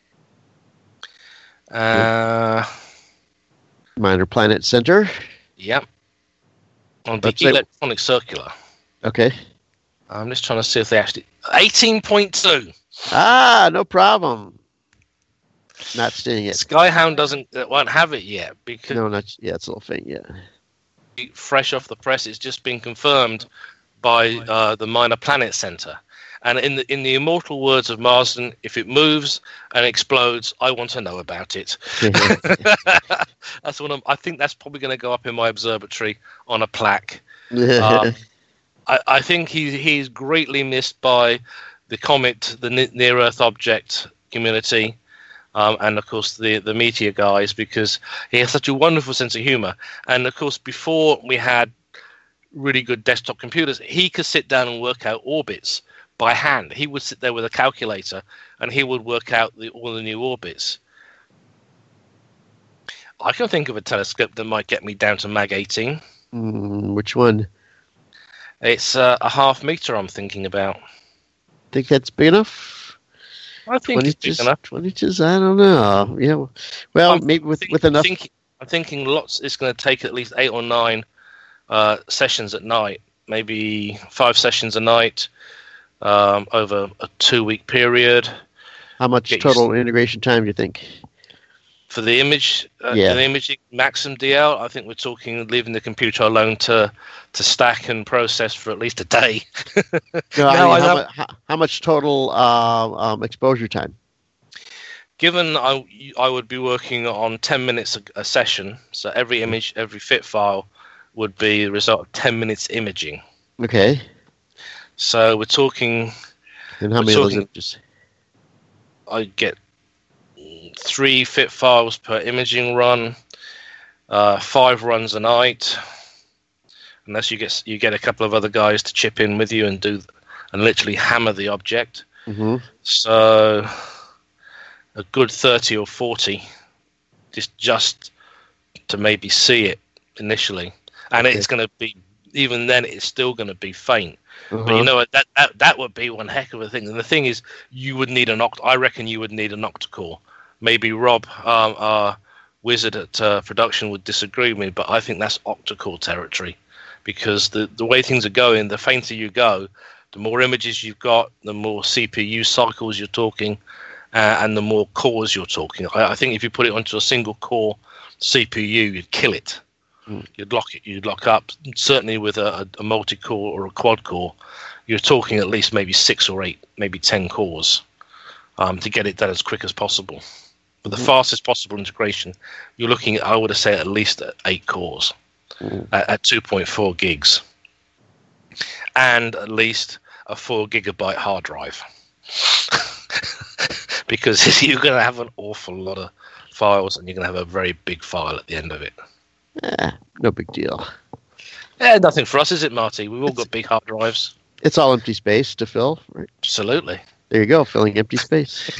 Uh, Minor Planet Center. yep. On the Website- electronic circular. Okay. I'm just trying to see if they actually eighteen point two. Ah, no problem. Not seeing it. Skyhound doesn't uh, won't have it yet because No, not yeah. It's a little faint. Yeah. fresh off the press, it's just been confirmed by uh, the Minor Planet Center. And in the in the immortal words of Marsden, if it moves and explodes, I want to know about it. That's what I'm, I think that's probably going to go up in my observatory on a plaque. Um, I, I think he he's greatly missed by the comet, the near Earth object community, um, and of course the the meteor guys, because he has such a wonderful sense of humor. And of course, before we had really good desktop computers, he could sit down and work out orbits by hand. He would sit there with a calculator and he would work out the, all the new orbits. I can think of a telescope that might get me down to mag eighteen. Mm, which one? It's uh, a half meter I'm thinking about. Think that's big enough? I think it's big enough. twenty-twos, I don't know. Yeah. Well, I'm maybe with, think- with enough. Think, I'm thinking lots. It's going to take at least eight or nine uh, sessions at night, maybe five sessions a night um, over a two-week period. How much get total integration time do you think? For the image, uh, Yeah. the imaging maximum D L, I think we're talking leaving the computer alone to to stack and process for at least a day. No, I No, mean, I how, know- mu- how, how much total uh, um, exposure time? Given I, I would be working on ten minutes a, a session, so every image, every fit file would be the result of ten minutes imaging. Okay. So we're talking, And how We're many of those talking- images? I get three fit files per imaging run, uh, five runs a night, unless you get you get a couple of other guys to chip in with you and do and literally hammer the object. Mm-hmm. So a good thirty or forty, just just to maybe see it initially, and Okay. it's going to be even then it's still going to be faint. Uh-huh. But you know what? That, that that would be one heck of a thing. And the thing is, you would need an oct. I reckon you would need an octa-core. Maybe Rob, um, our wizard at uh, production, would disagree with me, but I think that's octa-core territory, because the the way things are going, the fainter you go, the more images you've got, the more C P U cycles you're talking, uh, and the more cores you're talking. I, I think if you put it onto a single core C P U, you'd kill it. Mm. You'd lock it. You'd lock up. Certainly with a, a multi-core or a quad-core, you're talking at least maybe six or eight, maybe ten cores um, to get it done as quick as possible. For the mm. fastest possible integration, you're looking at, I would say, at least eight cores mm. at, at two point four gigs, and at least a four gigabyte hard drive. Because you're going to have an awful lot of files, and you're going to have a very big file at the end of it. Eh, no big deal. Yeah, nothing for us, is it, Marty? We've all got big hard drives. It's all empty space to fill, right? Absolutely. There you go, filling empty space.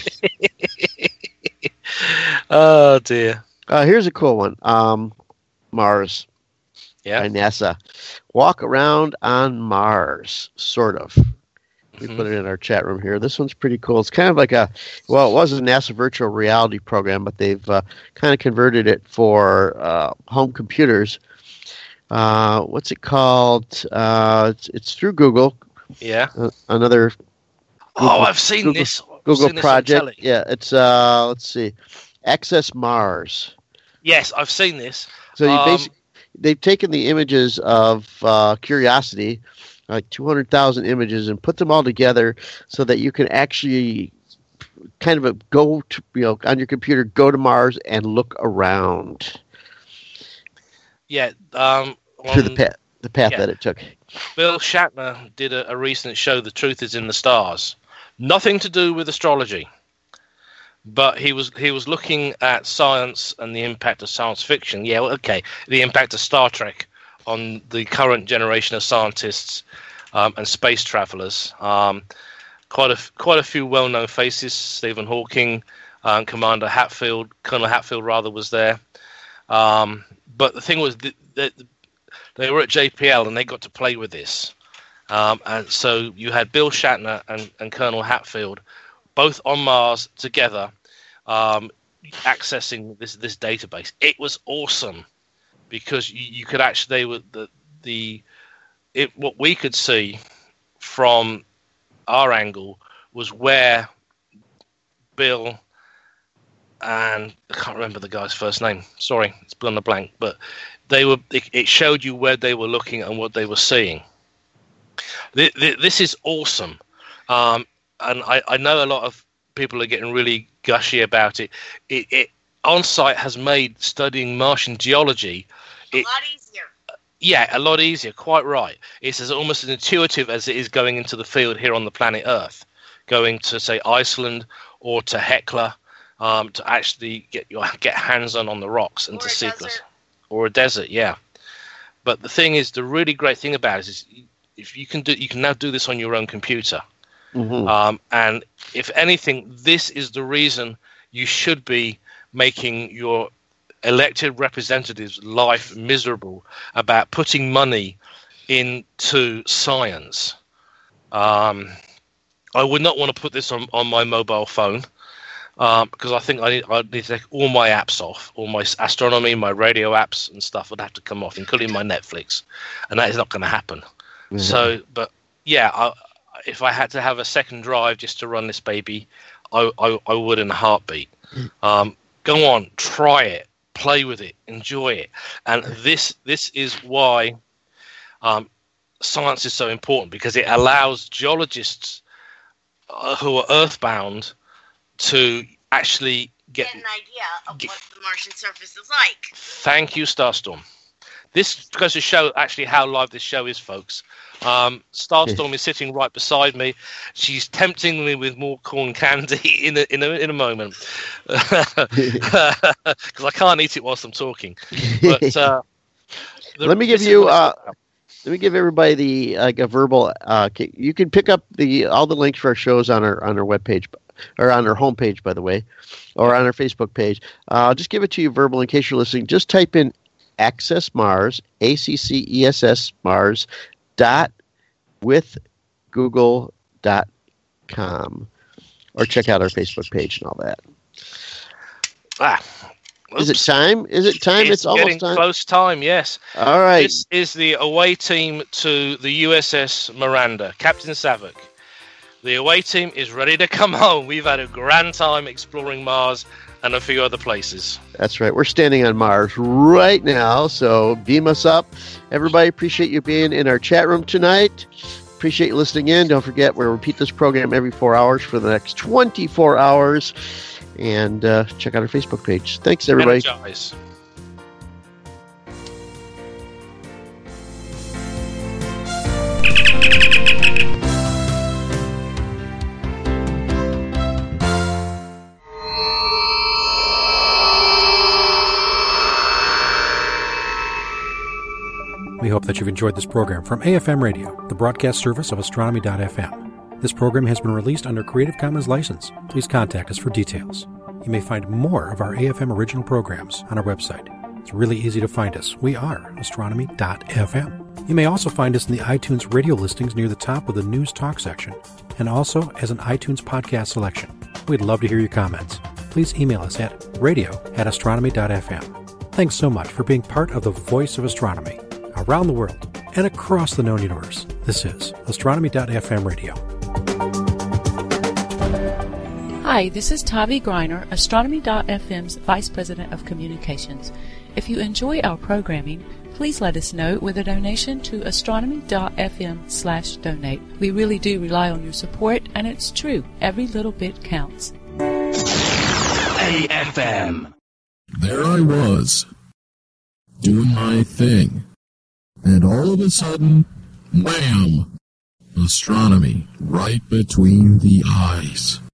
Oh, dear. Uh, here's a cool one. Um, Mars. Yeah. By NASA. Walk around on Mars, sort of. We mm-hmm. put it in our chat room here. This one's pretty cool. It's kind of like a, well, it was a NASA virtual reality program, but they've uh, kind of converted it for uh, home computers. Uh, what's it called? Uh, it's, it's through Google. Yeah. Uh, another. Google, oh, I've seen Google, this. I've Google seen project. This yeah, it's uh, let's see, Access Mars. Yes, I've seen this. So you um, basically, they've taken the images of uh, Curiosity, like two hundred thousand images, and put them all together so that you can actually kind of a go to, you know, on your computer, go to Mars and look around. Yeah, um, through the path, the path yeah. that it took. Bill Shatner did a, a recent show, The Truth Is in the Stars. Nothing to do with astrology, but he was he was looking at science and the impact of science fiction. Yeah, well, okay, the impact of Star Trek on the current generation of scientists um, and space travelers. Um, quite a quite a few well-known faces. Stephen Hawking, um, Commander Hatfield, Colonel Hatfield rather, was there. Um, but the thing was, that the, they were at J P L and they got to play with this. Um, and so you had Bill Shatner and, and Colonel Hatfield both on Mars together, um, accessing this this database. It was awesome. Because you, you could actually, they were the the it, what we could see from our angle was where Bill and I can't remember the guy's first name. Sorry, it's been on the blank. But they were. It, it showed you where they were looking and what they were seeing. The, the, this is awesome, um, and I, I know a lot of people are getting really gushy about it. It, it OnSite has made studying Martian geology a it, lot easier. Yeah, a lot easier. Quite right. It's as almost as intuitive as it is going into the field here on the planet Earth, going to say Iceland or to Hekla, um, to actually get your get hands on on the rocks and or to a see desert. or a desert. Yeah, but the thing is, the really great thing about it is, if you can do, you can now do this on your own computer. Mm-hmm. Um, and if anything, this is the reason you should be making your elected representatives' life miserable about putting money into science. Um, I would not want to put this on, on my mobile phone um, because I think I need, I need to take all my apps off, all my astronomy, my radio apps and stuff would have to come off, including my Netflix, and that is not going to happen. Mm-hmm. So, but yeah, I, if I had to have a second drive just to run this baby, I, I, I would in a heartbeat. Um, go on, try it. Play with it, enjoy it, and this this is why um, science is so important, because it allows geologists uh, who are earthbound to actually get, get an idea of get, what the Martian surface is like. Thank you, Starstorm. This goes to show actually how live this show is, folks. Um, Starstorm is sitting right beside me. She's tempting me with more corn candy in a, in a, in a moment because I can't eat it whilst I'm talking. But uh, the, let me give you. Uh, let me give everybody the like a verbal. Uh, you can pick up the all the links for our shows on our on our webpage or on our homepage, by the way, or on our Facebook page. Uh, I'll just give it to you verbal in case you're listening. Just type in Access Mars, A C C E S S Mars. Dot with google dot com, or check out our Facebook page and all that. Ah, is it time? Is it time? It's, it's almost getting time. Close time. Yes. All right. This is the away team to the U S S Miranda, Captain Savick. The away team is ready to come home. We've had a grand time exploring Mars and a few other places. That's right. We're standing on Mars right now, so beam us up. Everybody, appreciate you being in our chat room tonight. Appreciate you listening in. Don't forget, we'll repeat this program every four hours for the next twenty-four hours. And uh, check out our Facebook page. Thanks, everybody. Energize. We hope that you've enjoyed this program from A F M Radio, the broadcast service of astronomy dot f m. This program has been released under Creative Commons license. Please contact us for details. You may find more of our A F M original programs on our website. It's really easy to find us. We are astronomy dot f m. You may also find us in the iTunes radio listings near the top of the News Talk section, and also as an iTunes podcast selection. We'd love to hear your comments. Please email us at radio at astronomy dot f m. Thanks so much for being part of the voice of astronomy around the world and across the known universe. This is astronomy dot f m radio. Hi, this is Tavi Greiner, astronomy dot f m's Vice President of Communications. If you enjoy our programming, please let us know with a donation to astronomy dot f m slash donate. We really do rely on your support, and it's true, every little bit counts. A F M. There I was, doing my thing. And all of a sudden, wham! Astronomy right between the eyes.